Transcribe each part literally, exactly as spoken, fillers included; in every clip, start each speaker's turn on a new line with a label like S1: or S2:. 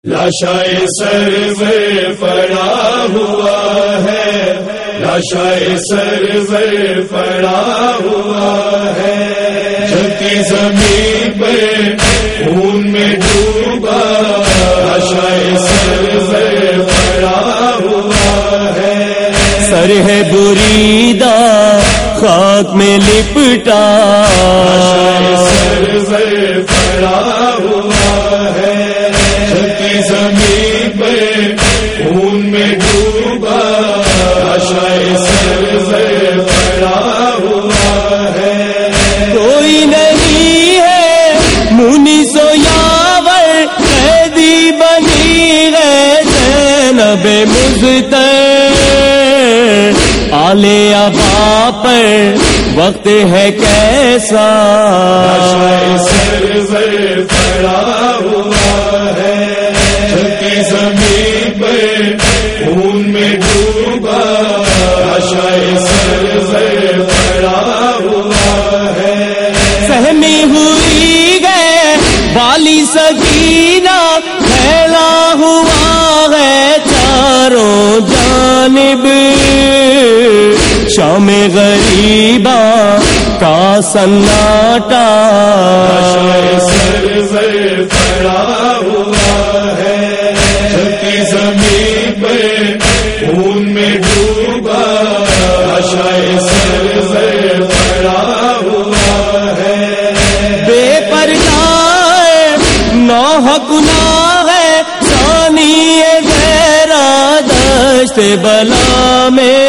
S1: لاشائے سرور پڑا ہوا ہے، لاشائے سرور پڑا ہوا ہے، جبکہ زمین پہ خون میں ڈوبا لاشائے سرور پڑا ہوا ہے۔
S2: سر ہے بریدہ خاک میں لپٹا
S1: لاشائے سرور پڑا ہوا ہے، جبکہ زمین پہ خون میں ڈوبا لاشائے سرور پڑا ہوا ہے۔
S2: کوئی نہیں ہے مونس و یاور، قیدی بنی ہے زینب مضطر، آلے ابا پر وقت ہے کیسا،
S1: لاشائے سرور پڑا ہوا ہے، جبکہ زمین پہ خون میں ڈوبا لاشائے سرور پڑا ہوا ہے۔
S2: سہمی ہوئی گئے بالی سکینہ، پھیلا ہوا ہے چاروں جانب، شام غریبا کا سناٹا،
S1: لاشائے سرور پڑا ہوا ہے، جبکہ زمین پہ خون میں ڈوبا لاشائے سرور پڑا ہوا ہے۔
S2: بے پردہ نوح گناہ ہے، ثانی زہرا دشت بلا میں،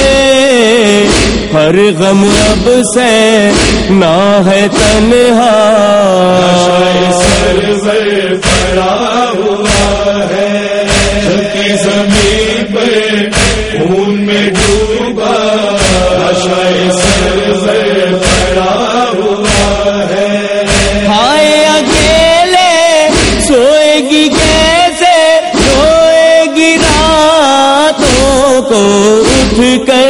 S2: ہر غم اب سے نہ ہے تنہا،
S1: لاشائے سرور پڑا ہوا ہے، جبکہ زمین پہ خون میں ڈوبا لاشائے سرور پڑا ہوا ہے۔
S2: ہائے اکیلے سوئے گی کیسے، روئے گی راتوں کو اٹھ کر،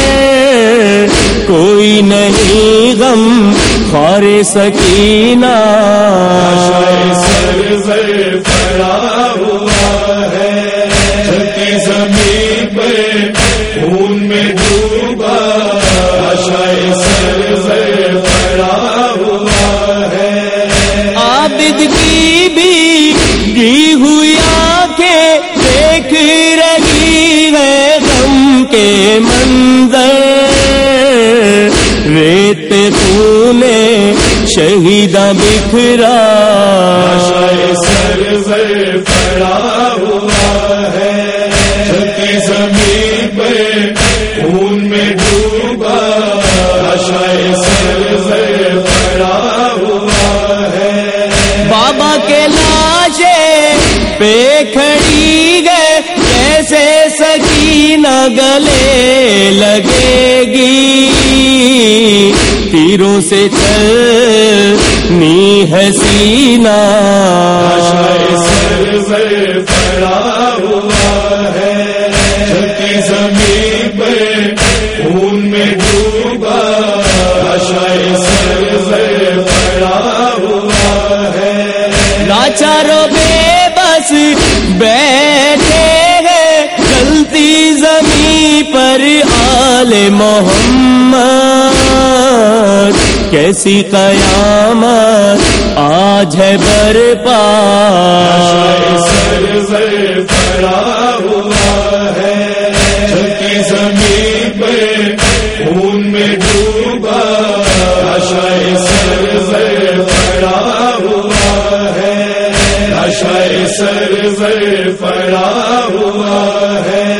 S2: کوئی نہیں غم خوار سکینہ،
S1: لاشائے سرور پڑا ہوا ہے، جبکہ زمین پہ خون میں ڈوبا لاشائے سرور پڑا ہوا ہے۔
S2: عابد کی بھی گی ہوئی آنکھیں دیکھ رہی ہے غم کے منظر، ریت پہ خون شہیداں بکھرا،
S1: لاشائے سرور پڑا ہوا ہے، جبکہ زمین پہ خون میں ڈوبا لاشائے سرور پڑا ہوا ہے۔
S2: بابا کے لاشے پہ کھڑی گئے کیسے سکینہ گلے لگے گی، تیروں سے چلنی ہے سینہ،
S1: لاشائے سرور پڑا ہوا ہے، جبکہ زمین پہ خون میں ڈوبا لاشائے سرور پڑا ہوا ہے۔
S2: لاچاروں بے بس بیٹھے ہیں جلتی زمین پر آل محمد، کیسی قیامت آج ہے برپا،
S1: لاشائے سرور پڑا ہوا ہے، جبکہ زمین پہ خون میں ڈوبا لاشائے سرور پڑا ہوا ہے، لاشائے سرور پڑا ہوا ہے۔